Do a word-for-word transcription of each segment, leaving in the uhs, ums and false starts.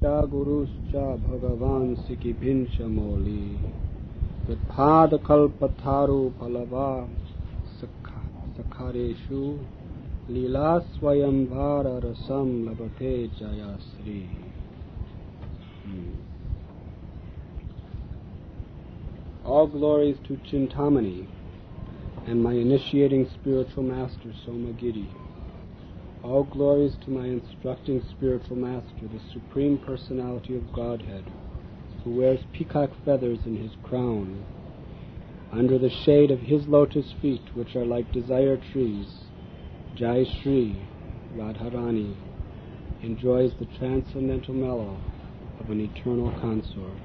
cha guruscha bhagavan sikibhincha moli Vidpada kalpataru palava sakhareshu Lila swayambhara rasam labate jayasri. Hmm. All glories to Chintamani and my initiating spiritual master Somagiri. All glories to my instructing spiritual master, the Supreme Personality of Godhead, who wears peacock feathers in his crown. Under the shade of his lotus feet, which are like desire trees, Jai Shri Radharani enjoys the transcendental mellow of an eternal consort.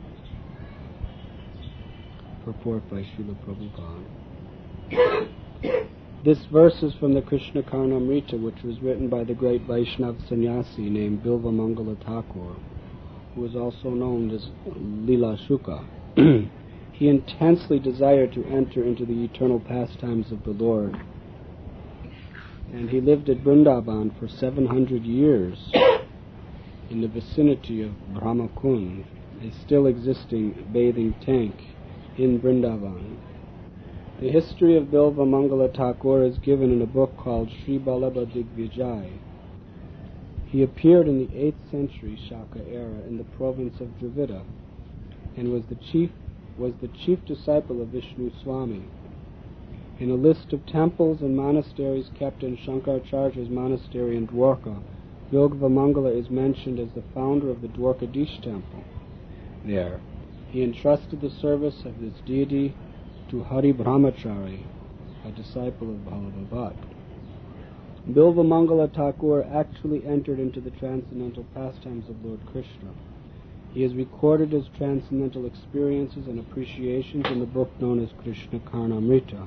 Purport by Srila Prabhupada. This verse is from the Krishna Karnamrita, which was written by the great Vaishnava sannyasi named Bilva Mangala Thakur, who was also known as Lila Shuka. He intensely desired to enter into the eternal pastimes of the Lord, and he lived at Vrindavan for seven hundred years in the vicinity of Brahmakund, a still existing bathing tank in Vrindavan. The history of Bilva Mangala Thakur is given in a book called Sri Ballabha Digvijay. He appeared in the eighth century Shaka era in the province of Dravida and was the chief was the chief disciple of Vishnu Swami. In a list of temples and monasteries kept in Shankaracharya's monastery in Dwarka, Yogava Mangala is mentioned as the founder of the Dwarkadish temple. There, he entrusted the service of this deity to Hari Brahmachari, a disciple of Bhalabhavat. Bilva Mangala Thakur actually entered into the transcendental pastimes of Lord Krishna. He is recorded as transcendental experiences and appreciations in the book known as Krishna Karnamrita.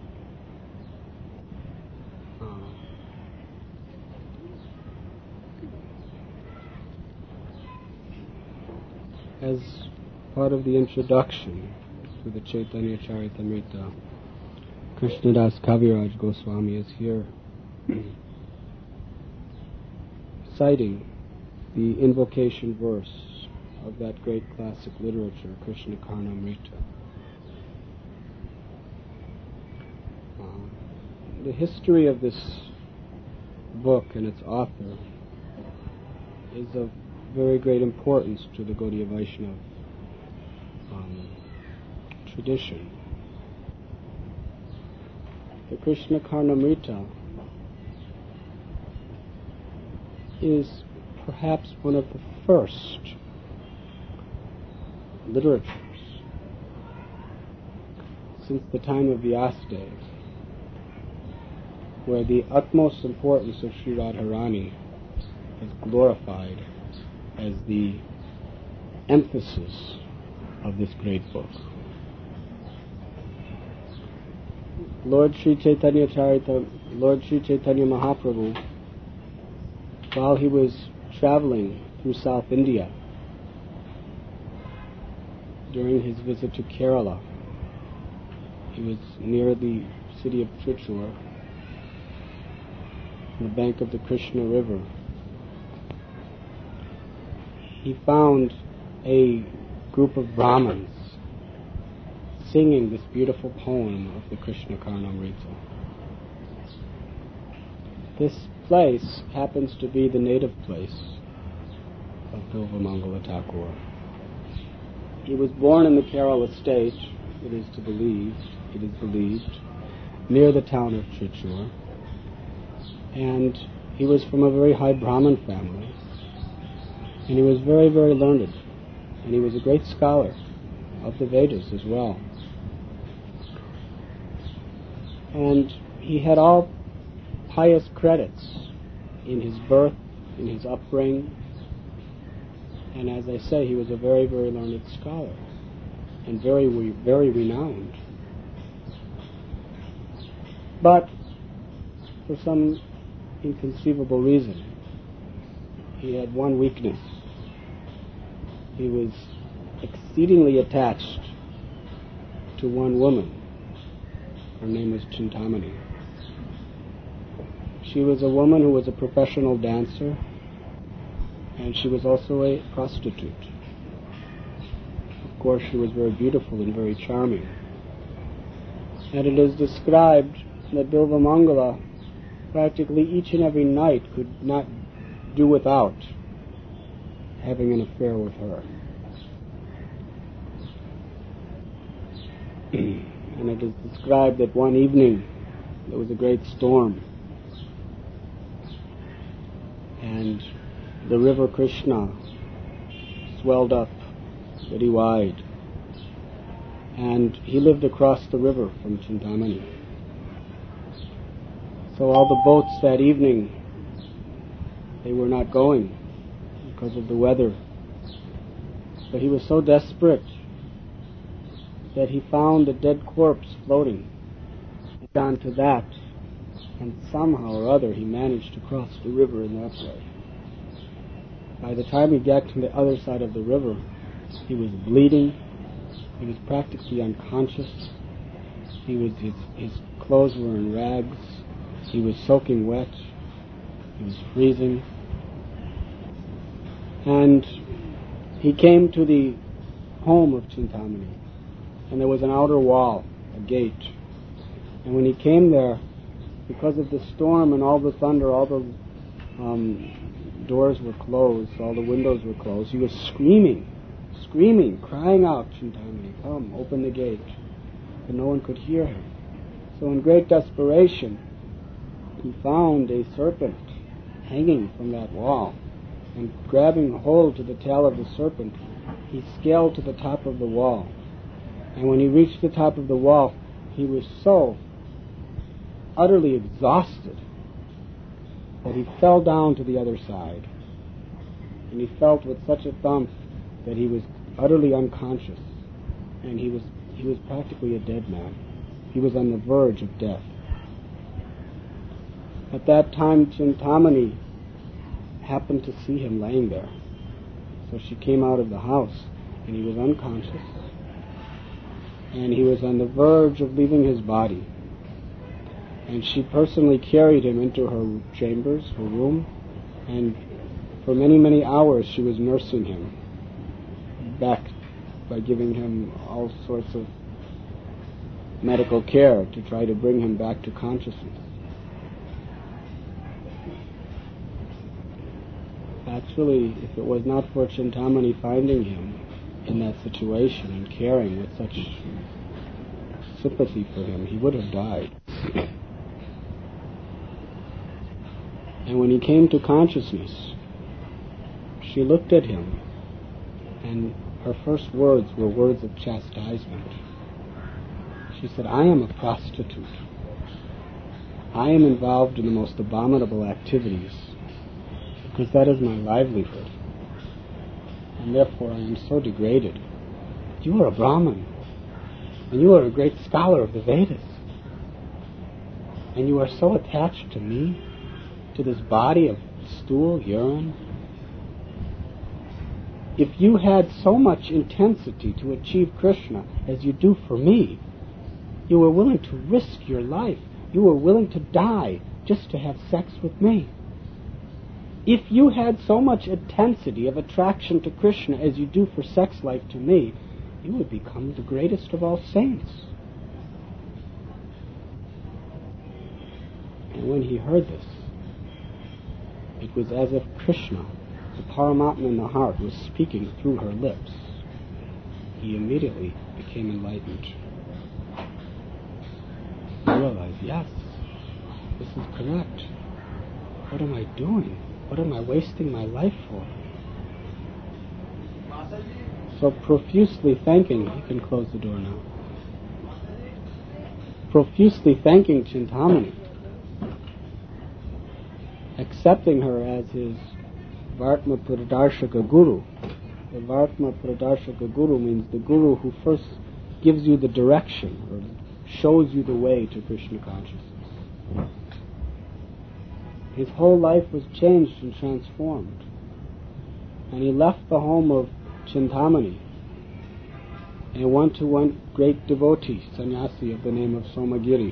Uh, as part of the introduction to the Chaitanya Charitamrita, Krishnadas Kaviraj Goswami is here citing the invocation verse of that great classic literature, Krishna Karnamrita. Uh, the history of this book and its author is of very great importance to the Gaudiya Vaishnava um, tradition. The Krishna Karnamrita is perhaps one of the first literatures since the time of Vyasadeva where the utmost importance of Sri Radharani is glorified as the emphasis of this great book. Lord Sri Chaitanya Charita, Lord Sri Chaitanya Mahaprabhu, while he was traveling through South India during his visit to Kerala, he was near the city of Trichy, on the bank of the Krishna River. He found a group of Brahmins singing this beautiful poem of the Krishna Karnamrita. This place happens to be the native place of Bilva Mangala Thakur. He was born in the Kerala state, it is to believe, it is believed, near the town of Trichy, and he was from a very high Brahmin family, and he was very, very learned, and he was a great scholar of the Vedas as well. And he had all pious credits in his birth, in his upbringing, and as I say, he was a very, very learned scholar and very, very renowned. But for some inconceivable reason, he had one weakness. He was exceedingly attached to one woman. Her name was Chintamani. She was a woman who was a professional dancer, and she was also a prostitute. Of course, she was very beautiful and very charming. And it is described that Bilvamangala practically each and every night could not do without having an affair with her. And it is described that one evening there was a great storm, and the river Krishna swelled up very wide, and he lived across the river from Chintamani. So all the boats that evening, they were not going because of the weather. But he was so desperate that he found a dead corpse floating onto that, and somehow or other he managed to cross the river in that way. By the time he got to the other side of the river, he was bleeding, he was practically unconscious, he was his, his clothes were in rags, he was soaking wet, he was freezing, and he came to the home of Chintamani, and there was an outer wall, a gate. And when he came there, because of the storm and all the thunder, all the um, doors were closed, all the windows were closed, he was screaming, screaming, crying out, Chintamani, come, open the gate. But no one could hear him. So in great desperation, he found a serpent hanging from that wall, and grabbing hold to the tail of the serpent, he scaled to the top of the wall. And when he reached the top of the wall, he was so utterly exhausted that he fell down to the other side. And he felt with such a thump that he was utterly unconscious, and he was he was practically a dead man. He was on the verge of death. At that time, Chintamani happened to see him laying there. So she came out of the house, and he was unconscious, and he was on the verge of leaving his body. And she personally carried him into her chambers, her room, and for many, many hours she was nursing him back by giving him all sorts of medical care to try to bring him back to consciousness. Actually, if it was not for Chintamani finding him in that situation and caring with such sympathy for him, he would have died. And when he came to consciousness, she looked at him, and her first words were words of chastisement. She said, I am a prostitute. I am involved in the most abominable activities, because that is my livelihood, and therefore I am so degraded. You are a Brahmin, and you are a great scholar of the Vedas, and you are so attached to me, to this body of stool, urine. If you had so much intensity to achieve Krishna as you do for me, you were willing to risk your life, you were willing to die just to have sex with me. If you had so much intensity of attraction to Krishna as you do for sex life to me, you would become the greatest of all saints. And when he heard this, it was as if Krishna, the Paramatma in the heart, was speaking through her lips. He immediately became enlightened. He realized, yes, this is correct. What am I doing? What am I wasting my life for? So profusely thanking, you can close the door now. Profusely thanking Chintamani, accepting her as his Vartma Pradarshaka Guru. The Vartma Pradarshaka Guru means the Guru who first gives you the direction or shows you the way to Krishna consciousness. His whole life was changed and transformed. And he left the home of Chintamani and went to one great devotee, sannyasi of the name of Somagiri.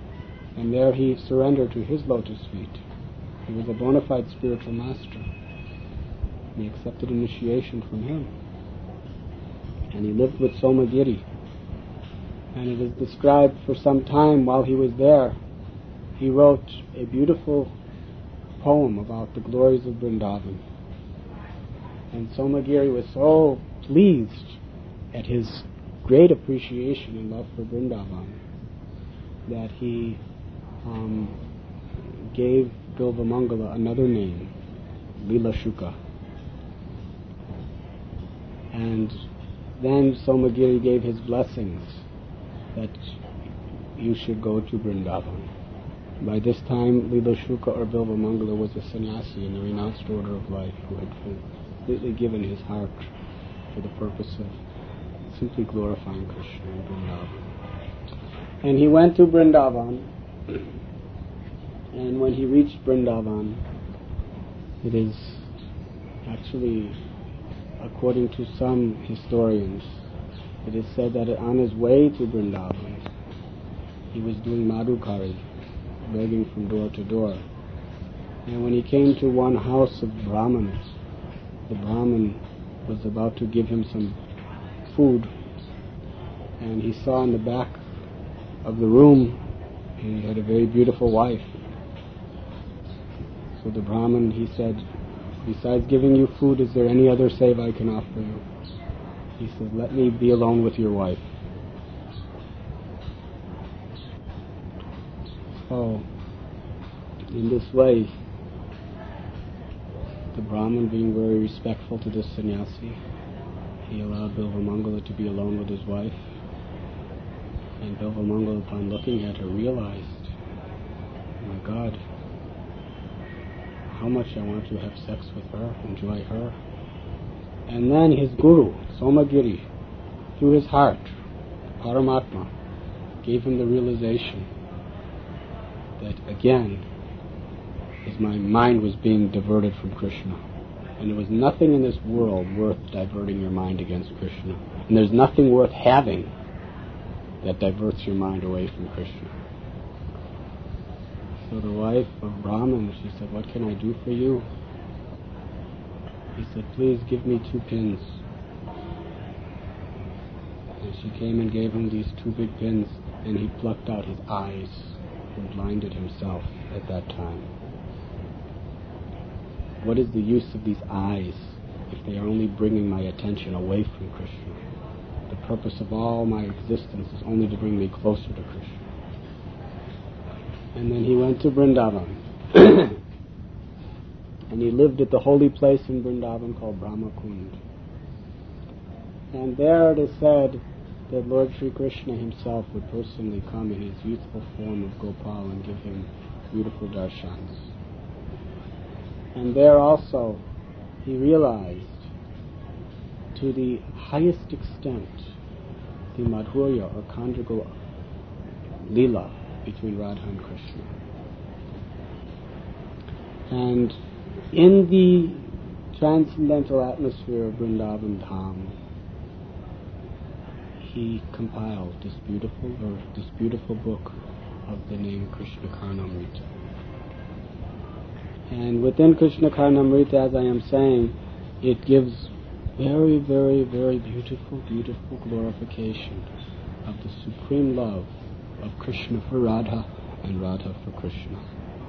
And there he surrendered to his lotus feet. He was a bona fide spiritual master. He accepted initiation from him. And he lived with Somagiri. And it is described for some time while he was there, he wrote a beautiful poem about the glories of Vrindavan. And Somagiri was so pleased at his great appreciation and love for Vrindavan that he um, gave Bilvamangala another name, Lila Shuka. And then Somagiri gave his blessings that you should go to Vrindavan. By this time, Lila Shuka or Bilvamangala was a sannyasi in the renounced order of life who had completely given his heart for the purpose of simply glorifying Krishna in Vrindavan. And he went to Vrindavan, and when he reached Vrindavan, it is actually, according to some historians, it is said that on his way to Vrindavan, he was doing madhukari, begging from door to door. And when he came to one house of Brahmins, the Brahmin was about to give him some food, and he saw in the back of the room he had a very beautiful wife. So the Brahmin, he said, besides giving you food, is there any other seva I can offer you? He said, let me be alone with your wife. So, in this way, the Brahmin, being very respectful to this sannyasi, he allowed Bilvamangala to be alone with his wife. And Bilvamangala, upon looking at her, realized, oh my God, how much I want to have sex with her, enjoy her. And then his guru, Somagiri, through his heart, Paramatma, gave him the realization that again, his my mind was being diverted from Krishna. And there was nothing in this world worth diverting your mind against Krishna. And there's nothing worth having that diverts your mind away from Krishna. So the wife of Brahman, she said, what can I do for you? He said, please give me two pins. And she came and gave him these two big pins, and he plucked out his eyes, who had blinded himself at that time. What is the use of these eyes if they are only bringing my attention away from Krishna? The purpose of all my existence is only to bring me closer to Krishna. And then he went to Vrindavan. And he lived at the holy place in Vrindavan called Brahma Kund. And there it is said that Lord Sri Krishna himself would personally come in his youthful form of Gopal and give him beautiful darshans. And there also he realized to the highest extent the Madhurya or conjugal lila between Radha and Krishna. And in the transcendental atmosphere of Vrindavan Dham, he compiled this beautiful verse, this beautiful book of the name Krishna Karnamrita. And within Krishna Karnamrita, as I am saying, it gives very, very, very beautiful, beautiful glorification of the supreme love of Krishna for Radha and Radha for Krishna.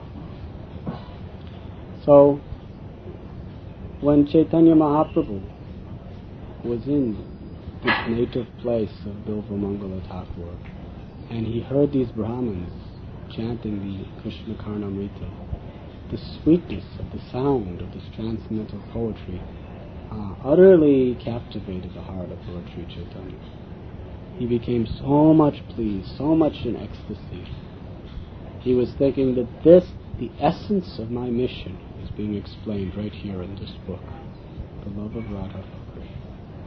So, when Chaitanya Mahaprabhu was in this native place of Bilvamangala Thakur, and he heard these Brahmins chanting the Krishna Karnamrita, the sweetness of the sound of this transcendental poetry uh, utterly captivated the heart of Lord Sri Chaitanya. He became so much pleased, so much in ecstasy. He was thinking that this, the essence of my mission, is being explained right here in this book, the love of Radha for Krishna.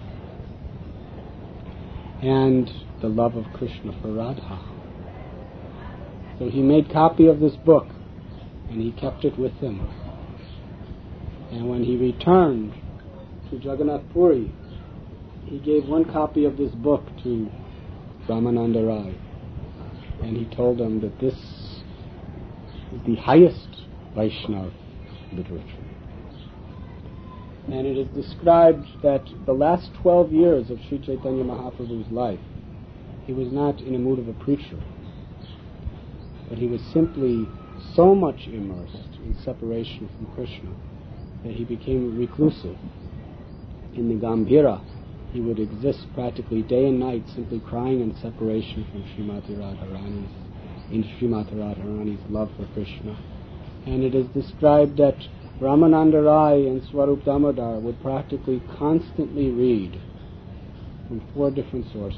And the love of Krishna for Radha. So he made copy of this book, and he kept it with him. And when he returned to Jagannath Puri, he gave one copy of this book to Ramananda Rai, and he told him that this is the highest Vaishnava literature. And it is described that the last twelve years of Sri Chaitanya Mahaprabhu's life, he was not in a mood of a preacher, but he was simply so much immersed in separation from Krishna that he became reclusive. In the Gambhira, he would exist practically day and night simply crying in separation from Srimati Radharani's, in Srimati Radharani's love for Krishna. And it is described that Ramananda Rai and Swarup Damodar would practically constantly read from four different sources.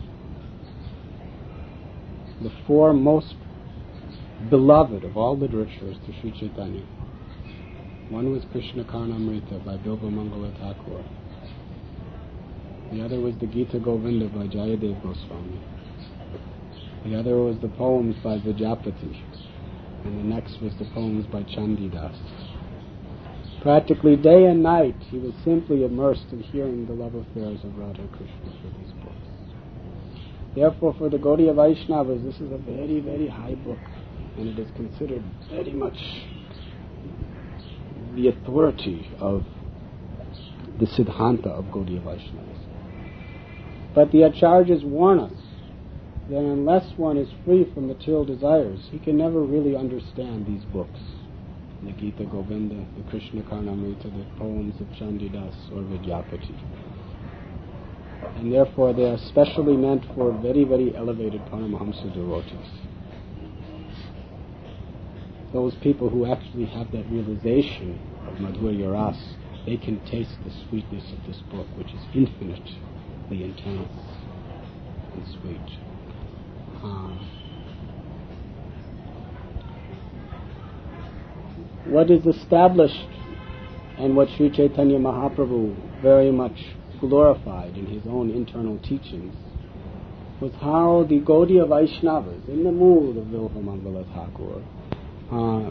The four most beloved of all literatures to Sri Chaitanya. One was Krishna Karnamrita by Bilva Mangala Thakur. The other was the Gita Govinda by Jayadev Goswami. The other was the poems by Vidyapati. And the next was the poems by Chandidas. Practically day and night, he was simply immersed in hearing the love affairs of Radha Krishna through these books. Therefore, for the Gaudiya Vaishnavas, this is a very, very high book, and it is considered very much the authority of the Siddhanta of Gaudiya Vaishnavas. But the Acharyas warn us that unless one is free from material desires, he can never really understand these books. The Gita Govinda, the Krishna Karnamrita, the poems of Chandidas or Vidyapati. And therefore they are specially meant for very, very elevated Paramahamsa devotees. Those people who actually have that realization of Madhurya Ras, they can taste the sweetness of this book, which is infinitely intense and sweet. Uh, what is established and what Sri Chaitanya Mahaprabhu very much glorified in his own internal teachings was how the Gaudiya Vaishnavas, in the mood of Bilva Mangala Thakur, uh,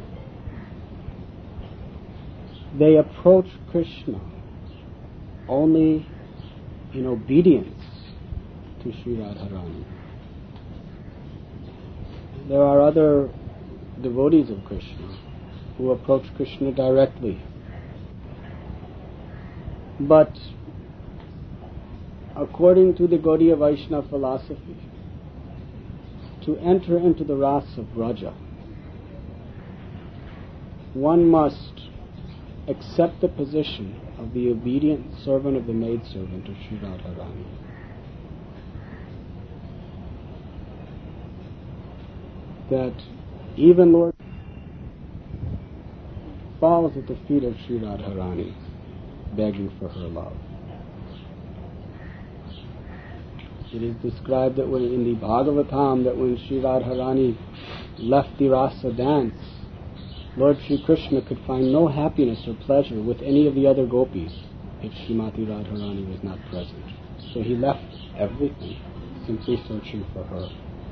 they approach Krishna only in obedience to Sri Radharani. There are other devotees of Krishna who approach Krishna directly. But according to the Gaudiya Vaishnava philosophy, to enter into the Ras of Braja, one must accept the position of the obedient servant of the maidservant of Sri Radharani. That even Lord falls at the feet of Sri Radharani, begging for her love. It is described that when in the Bhagavatam that when Sri Radharani left the Rasa dance, Lord Sri Krishna could find no happiness or pleasure with any of the other gopis if Srimati Radharani was not present. So he left everything, simply searching for her.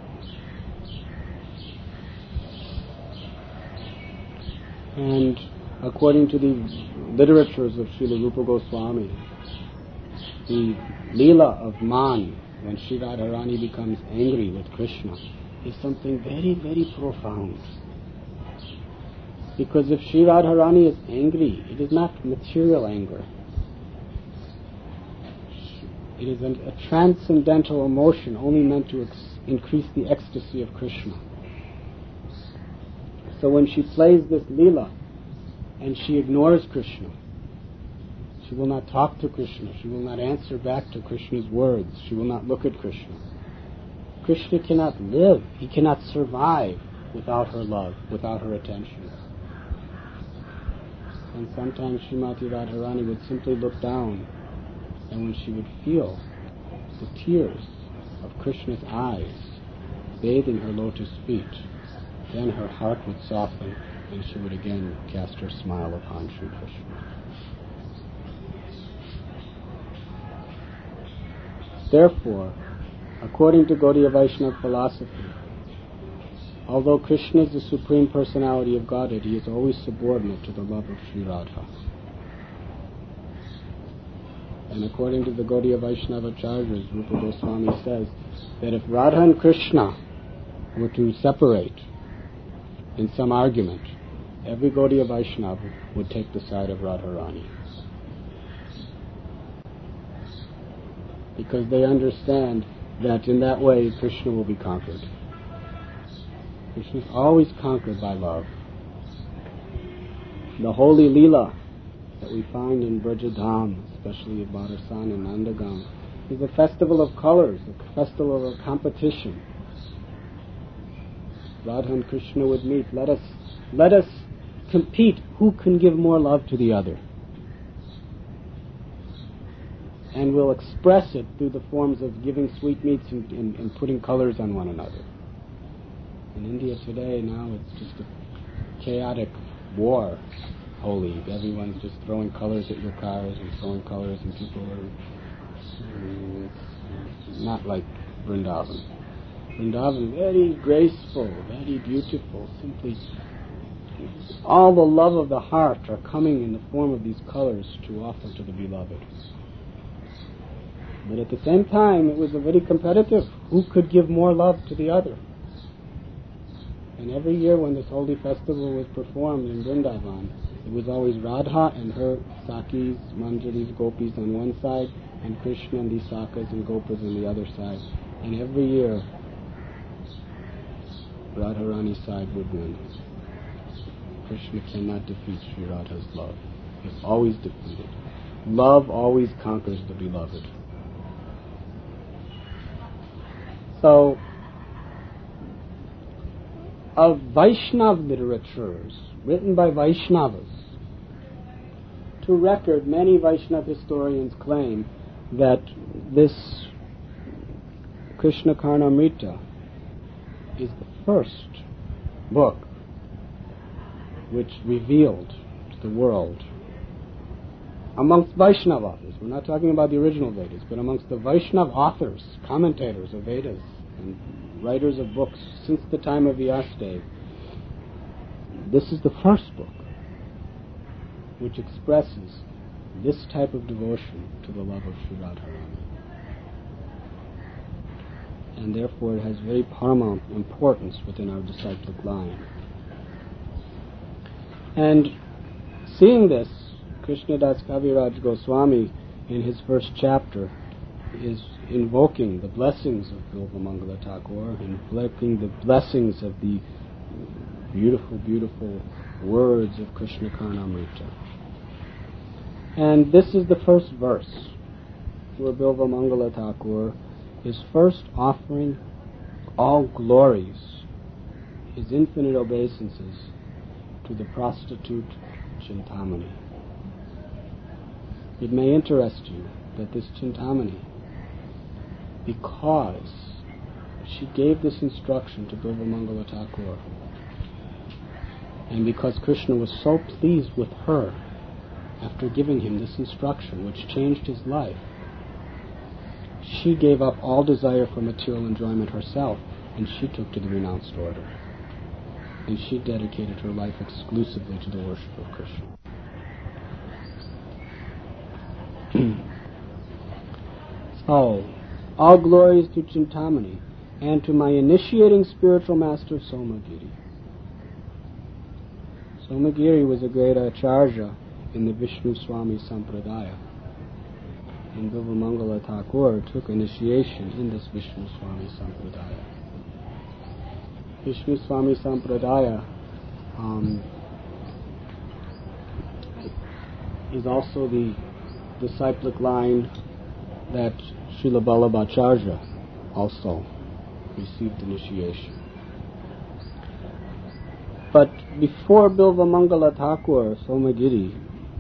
And according to the literatures of Srila Rupa Goswami, the Leela of Man, when Sri Radharani becomes angry with Krishna, is something very, very profound. Because if Sri Radharani is angry, it is not material anger. It is an, a transcendental emotion only meant to ex- increase the ecstasy of Krishna. So when she plays this Leela and she ignores Krishna, she will not talk to Krishna, she will not answer back to Krishna's words, she will not look at Krishna. Krishna cannot live, he cannot survive without her love, without her attention. And sometimes Srimati Radharani would simply look down, and when she would feel the tears of Krishna's eyes bathing her lotus feet, then her heart would soften and she would again cast her smile upon Sri Krishna. Therefore, according to Gaudiya Vaishnava philosophy, although Krishna is the Supreme Personality of Godhead, he is always subordinate to the love of Sri Radha. And according to the Gaudiya Vaishnava Acharyas, Rupa Goswami says that if Radha and Krishna were to separate in some argument, every Gaudiya Vaishnava would take the side of Radharani. because they understand that in that way Krishna will be conquered. Krishna is always conquered by love. The holy Leela that we find in Brajadham, especially at Barasan and Nandagam, is a festival of colors, a festival of competition. Radha and Krishna would meet. Let us, let us compete who can give more love to the other. And we'll express it through the forms of giving sweetmeats and, and, and putting colors on one another. In India today, now it's just a chaotic war, Holi. Everyone's just throwing colors at your cars and throwing colors, and people are... It's not like Vrindavan. Vrindavan, very graceful, very beautiful, simply all the love of the heart are coming in the form of these colors to offer to the beloved. But at the same time, it was a very competitive. Who could give more love to the other? And every year when this holy festival was performed in Vrindavan, it was always Radha and her Sakis, Manjalis, Gopis on one side, and Krishna and the Sakas and Gopas on the other side. And every year, Radharani's side would win. Krishna cannot defeat Sri Radha's love. It's always defeated. Love always conquers the beloved. So, of Vaishnav literatures written by Vaishnavas, to record, many Vaishnava historians claim that this Krishna Karnamrita is the first book which revealed to the world amongst Vaishnava authors. We're not talking about the original Vedas, but amongst the Vaishnava authors, commentators of Vedas, and writers of books since the time of Vyasadeva. This is the first book which expresses this type of devotion to the love of Sri Radharani. And therefore it has very paramount importance within our disciplic line. And seeing this, Krishnadas Kaviraj Goswami, in his first chapter, is invoking the blessings of Bilva Mangala Thakur, invoking the blessings of the beautiful, beautiful words of Krishna Karnamrita. And this is the first verse where Bilva Mangala Thakur is first offering all glories, his infinite obeisances, to the prostitute Chintamani. It may interest you that this Chintamani, because she gave this instruction to Bilva Mangala Thakur, and because Krishna was so pleased with her after giving him this instruction, which changed his life, she gave up all desire for material enjoyment herself, and she took to the renounced order. And she dedicated her life exclusively to the worship of Krishna. So, all glories to Chintamani and to my initiating spiritual master Somagiri. Somagiri was a great acharya in the Vishnu Swami Sampradaya. And Bilva Mangala Thakur took initiation in this Vishnu Swami Sampradaya. Vishnu Swami Sampradaya um, is also the disciplic line that Srila Vallabhacharya also received initiation. But before Bilva Mangala Thakur, Somagiri,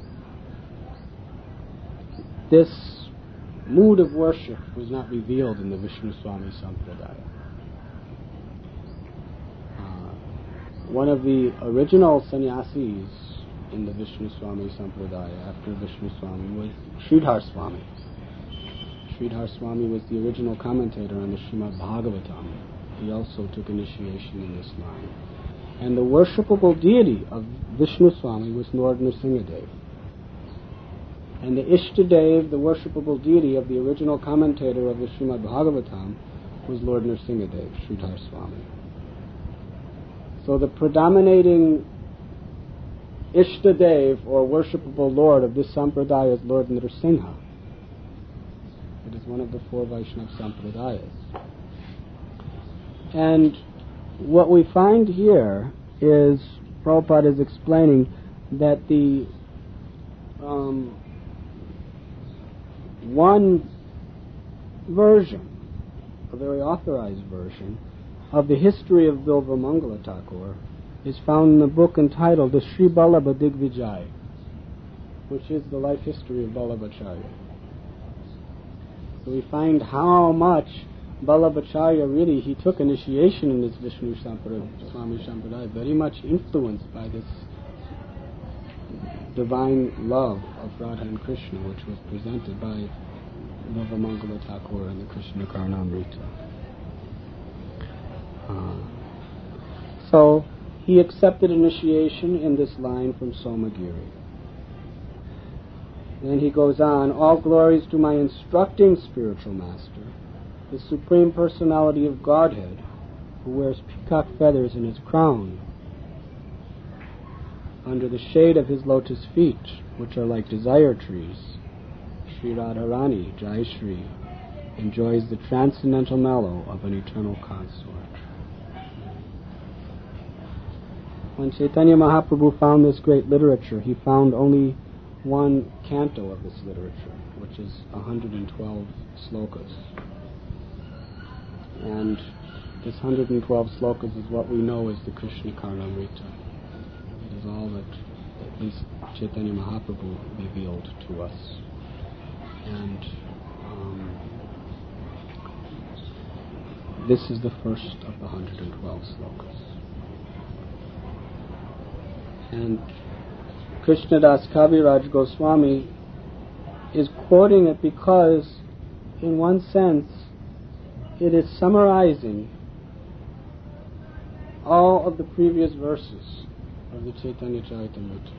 this mood of worship was not revealed in the Vishnu Swami Sampradaya. Uh, one of the original sannyasis in the Vishnu Swami Sampradaya after Vishnu Swami was Sridhar Swami. Sridhar Swami was the original commentator on the Srimad Bhagavatam. He also took initiation in this line. And the worshipable deity of Vishnu Swami was Lord Nrsingadev. And the Ishtadev, the worshipable deity of the original commentator of the Srimad Bhagavatam, was Lord Nrsingadev, Sridhar Swami. So the predominating Ishtadev, or worshipable Lord of this Sampradaya, is Lord Nrsimha. It is one of the four Vaishnava Sampradayas. And what we find here is, Prabhupada is explaining that the um, one version, a very authorized version, of the history of Bilva Mangala Thakur is found in a book entitled the Sri Vallabha Digvijay, which is the life history of Vallabhacharya. So we find how much Vallabhacharya really, he took initiation in this Vishnu Sampradaya, Swami Sampradaya, very much influenced by this divine love of Radha and Krishna, which was presented by Bilva Mangala Thakur and the Krishna Karnamrita. Uh, so he accepted initiation in this line from Somagiri. Then he goes on, all glories to my instructing spiritual master, the Supreme Personality of Godhead, who wears peacock feathers in his crown, under the shade of his lotus feet, which are like desire trees. Sri Radharani, Jai Shri, enjoys the transcendental mellow of an eternal consort. When Chaitanya Mahaprabhu found this great literature, he found only one canto of this literature, which is one hundred twelve slokas. And this one hundred twelve slokas is what we know as the Krishna Karnamrita. It is all that at least Chaitanya Mahaprabhu revealed to us. And um, this is the first of the one hundred twelve slokas. And Krishnadas Kaviraj Goswami is quoting it because, in one sense, it is summarizing all of the previous verses of the Chaitanya Charitamrita.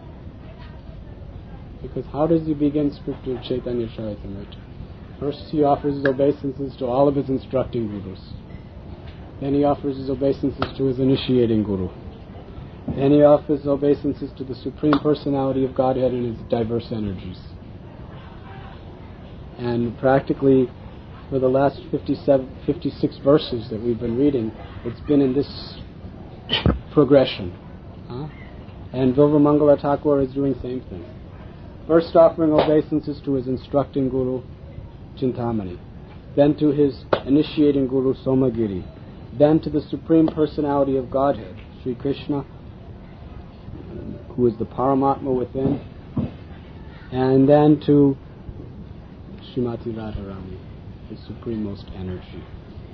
Because how does he begin scripture of Chaitanya Charitamrita? First he offers his obeisances to all of his instructing gurus. Then he offers his obeisances to his initiating guru. Then he offers obeisances to the Supreme Personality of Godhead and its diverse energies. And practically, for the last fifty-seven, fifty-six verses that we've been reading, it's been in this progression. Huh? And Bilva Mangala Thakur is doing the same thing. First offering obeisances to his instructing guru, Chintamani. Then to his initiating guru, Somagiri. Then to the Supreme Personality of Godhead, Sri Krishna, who is the Paramatma within, and then to Srimati Radharani, the Supremost Energy.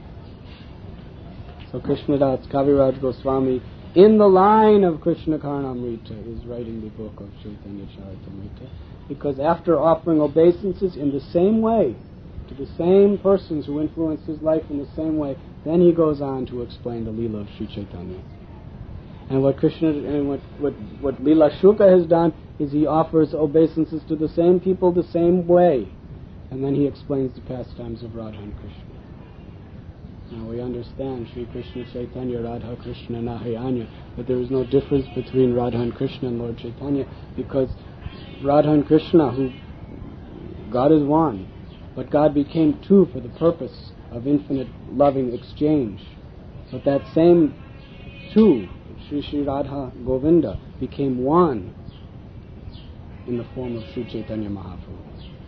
So Krishnadas Kaviraj Goswami, in the line of Krishna Karnamrita, is writing the book of Chaitanya Charitamrita, because after offering obeisances in the same way, to the same persons who influenced his life in the same way, then he goes on to explain the Leela of Sri Chaitanya. And what Krishna and what, what, what Leela Shuka has done is he offers obeisances to the same people the same way. And then he explains the pastimes of Radha and Krishna. Now we understand Sri Krishna Chaitanya, Radha Krishna Nahayanya, that there is no difference between Radha and Krishna and Lord Chaitanya, because Radha and Krishna, who God is one, but God became two for the purpose of infinite loving exchange. But that same two, Sri Sri Radha Govinda, became one in the form of Sri Chaitanya Mahaprabhu.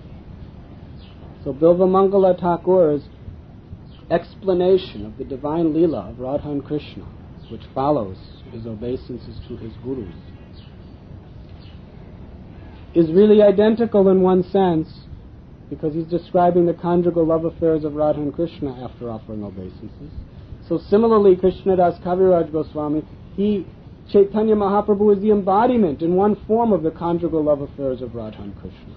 So Bilva Mangala Thakur's explanation of the divine Leela of Radha and Krishna, which follows his obeisances to his gurus, is really identical in one sense, because he's describing the conjugal love affairs of Radha and Krishna after offering obeisances. So similarly, Krishnadas Kaviraj Goswami, he, Chaitanya Mahaprabhu, is the embodiment in one form of the conjugal love affairs of Radha and Krishna.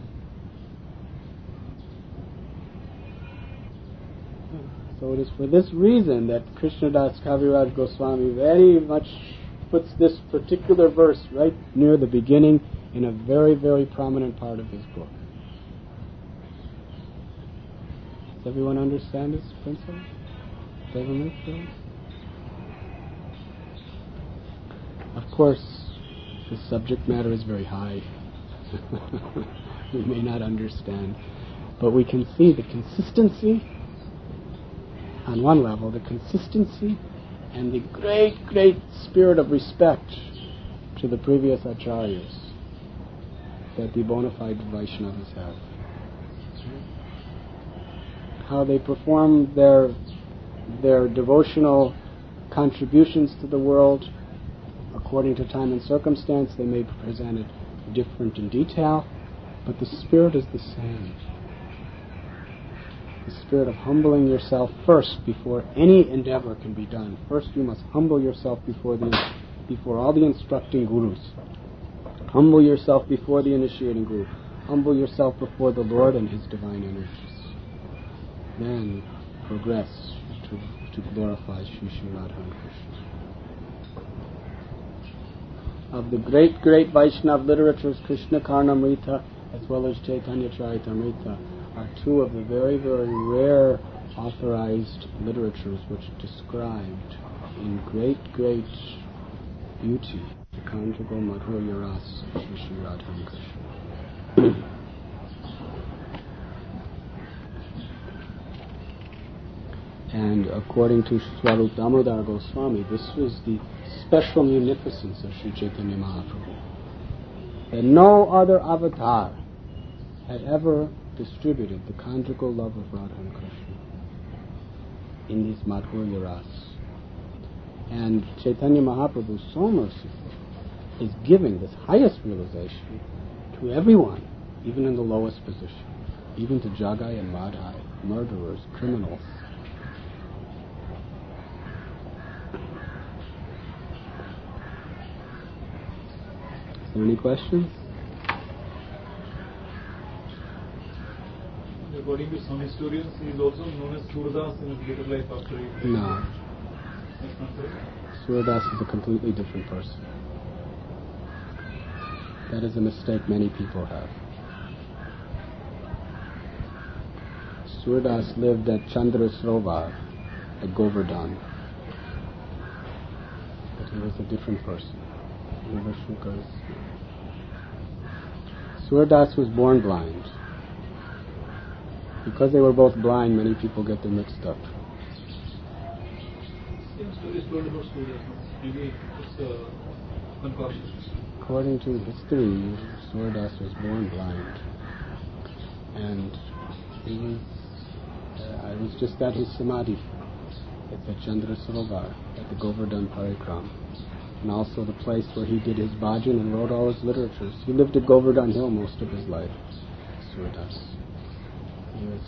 So it is for this reason that Krishnadas Kaviraj Goswami very much puts this particular verse right near the beginning in a very, very prominent part of his book. Does everyone understand this principle? Does it make sense? Of course, the subject matter is very high. We may not understand But we can see the consistency, on one level, the consistency and the great, great spirit of respect to the previous acharyas that the bona fide Vaishnavas have. How they perform their their devotional contributions to the world according to time and circumstance. They may present it different in detail, but the spirit is the same. The spirit of humbling yourself first before any endeavor can be done. First you must humble yourself before the before all the instructing gurus. Humble yourself before the initiating guru. Humble yourself before the Lord and His divine energies. Then progress to, to glorify Sri Sri Radha and Krishna. Of the great, great Vaishnava literatures, Krishna Karnamrita as well as Chaitanya Charitamrita are two of the very, very rare authorized literatures which described in great, great beauty the conjugal madhurya rasa of Sri Sri Radha and Krishna. And according to Swarup Damodar Goswami, this was the special munificence of Sri Chaitanya Mahaprabhu, that no other avatar had ever distributed the conjugal love of Radha and Krishna in this madhurya rasa. And Chaitanya Mahaprabhu, so merciful, is giving this highest realization to everyone, even in the lowest position, even to Jagai and Madhai, murderers, criminals. Is there any questions? According to some historians, he is also known as Surdas in his later life after he... No. That's not correct? Surdas is a completely different person. That is a mistake many people have. Surdas lived at Chandra Srovar at Govardhan. But he was a different person. Surdas was born blind. Because they were both blind, many people get them mixed up. Same story is told about Surdas. Maybe it's a concoction. According to history, Surdas was born blind. And he was, uh, I was just at his samadhi. It's at Chandra Sarovar, at the Govardhan Parikram. And also the place where he did his bhajan and wrote all his literatures. He lived at Govardhan Hill most of his life, Surdas. He was,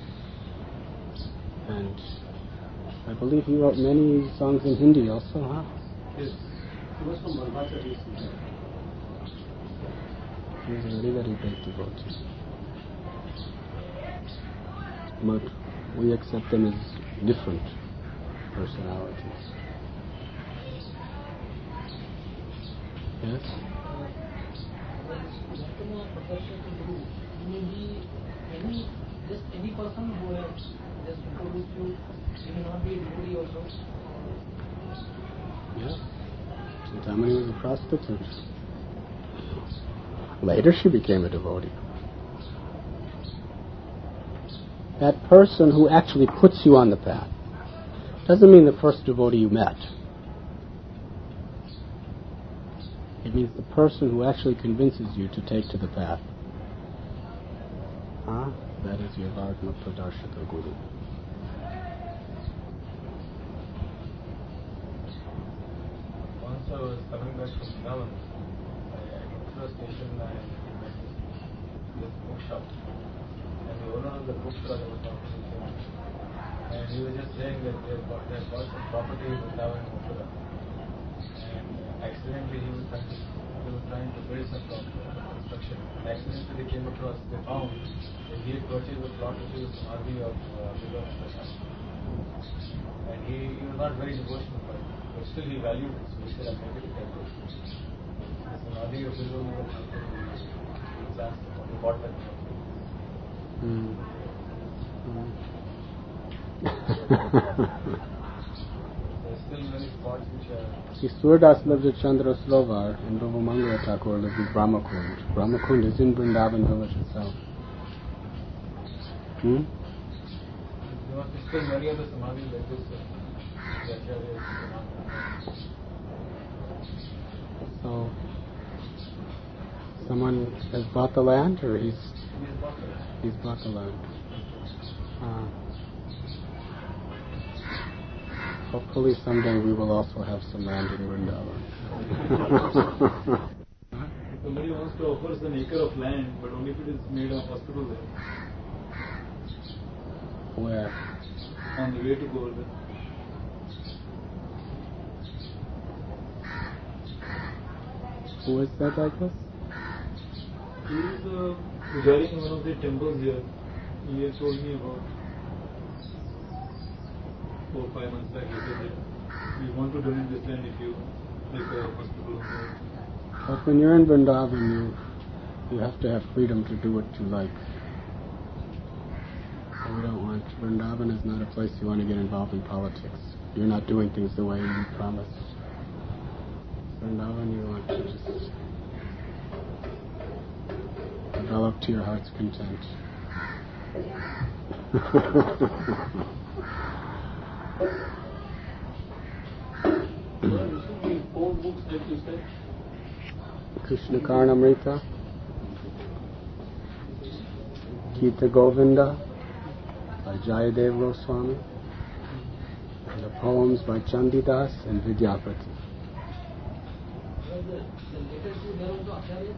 and I believe he wrote many songs in Hindi also, huh? Yes. He was from Madhvacharya. He was a very, very big devotee. But we accept them as different personalities. Yes? Maybe any just any person who has just introduced you, he may not be a devotee also. Yeah. Chintamani was a prostitute. Later she became a devotee. That person who actually puts you on the path doesn't mean the first devotee you met. It means the person who actually convinces you to take to the path. Huh? That is your Vartma Pradarshaka Guru. Once I was coming back from Vrindavan, I, I went to the station and I met this bookshop. And the owner of the bookstore was talking to him. And he was just saying that they bought, they bought some property in Vrindavan and Mathura. And uh, accidentally he was trying to, they were trying to build some pro- uh, construction. And accidentally they came across, they found that he had purchased a plot which was the Samadhi of uh, Abhidhamma Prasad. And he, he was not very devotional, but, but still he valued it. So he said, I'll make it a temple. The Samadhi of Abhidhamma was something he, he was asked about. He bought that property. Mm. Mm. There's still many spots which are... See, Surdas lived at Chandra Srovar and Bhavamangala Thakur lived at Brahmakund. Brahmakund is in Vrindavan village itself. Hmm? You must explain many of the samadhis like this. Uh, the Acharyas, So, someone has bought the land, or he's He's bought the land. he's bought the land. Uh, hopefully someday we will also have some land in Vrindavan. Somebody wants to offer us an acre of land, but only if it is made a hospital there. Where? On the way to Govardhan. Who is that like this? He is uh, pujari in one of the temples here. He had told me about four or five months back. He said that we want to donate this land if you make a hospital. But when you're in Vrindavan, you you have to have freedom to do what you like. And we don't want Vrindavan is not a place you want to get involved in politics. You're not doing things the way you promised. Vrindavan, you want to just develop to your heart's content. Four books that you said. Krishna Karnamrita, Gita Govinda by Jayadev Goswami, and the poems by Chandidas and Vidyapati. The, the later two, they are also Acharyas.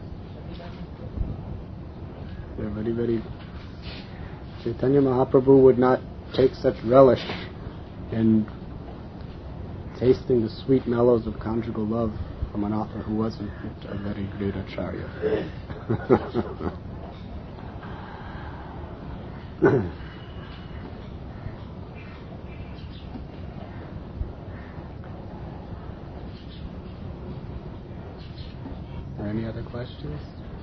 They're very, very... Chaitanya Mahaprabhu would not take such relish in tasting the sweet mellows of conjugal love from an author who wasn't a very great acharya. Are any other questions?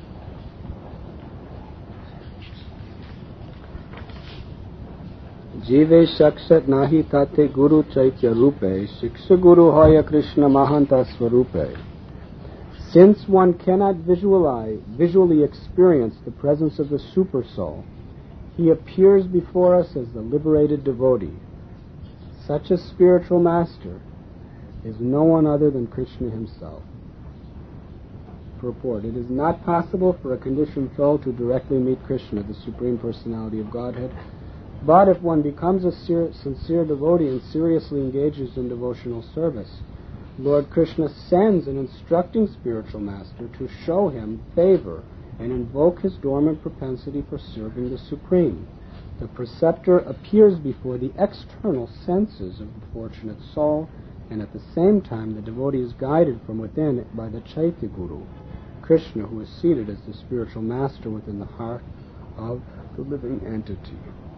Jive shakshat nahi tate guru chaitya rupe, shiksha guru hoya Krishna mahanta swarupe. Since one cannot visualize, visually experience the presence of the Super Soul, he appears before us as the liberated devotee. Such a spiritual master is no one other than Krishna himself. Purport: it is not possible for a conditioned soul to directly meet Krishna, the Supreme Personality of Godhead. But if one becomes a ser- sincere devotee and seriously engages in devotional service, Lord Krishna sends an instructing spiritual master to show him favor and invoke his dormant propensity for serving the Supreme. The preceptor appears before the external senses of the fortunate soul, and at the same time the devotee is guided from within by the Chaitya Guru, Krishna, who is seated as the spiritual master within the heart of the living entity.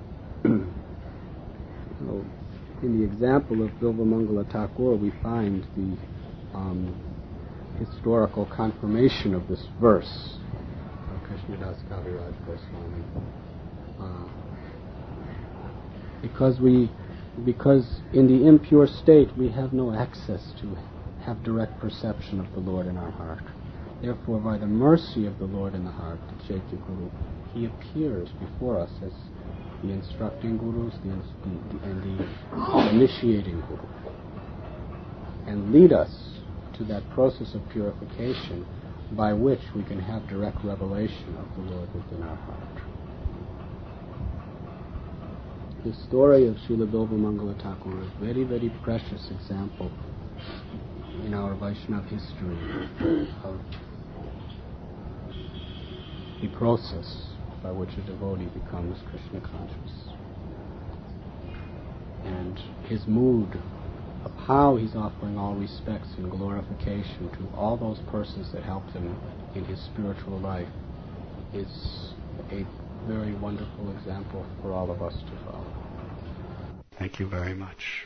So, in the example of Bilvamangala Thakur, we find the um, historical confirmation of this verse of Krishnadas Kaviraj Goswami. Uh, because we, because in the impure state we have no access to have direct perception of the Lord in our heart. Therefore, by the mercy of the Lord in the heart, the Chaitya Guru, he appears before us as the instructing gurus the, the, and the initiating guru, and lead us to that process of purification by which we can have direct revelation of the Lord within our heart. The story of Srila Bilvamangala Thakur is a very, very precious example in our Vaishnava history of the process by which a devotee becomes Krishna conscious. And his mood of how he's offering all respects and glorification to all those persons that helped him in his spiritual life is a very wonderful example for all of us to follow. Thank you very much.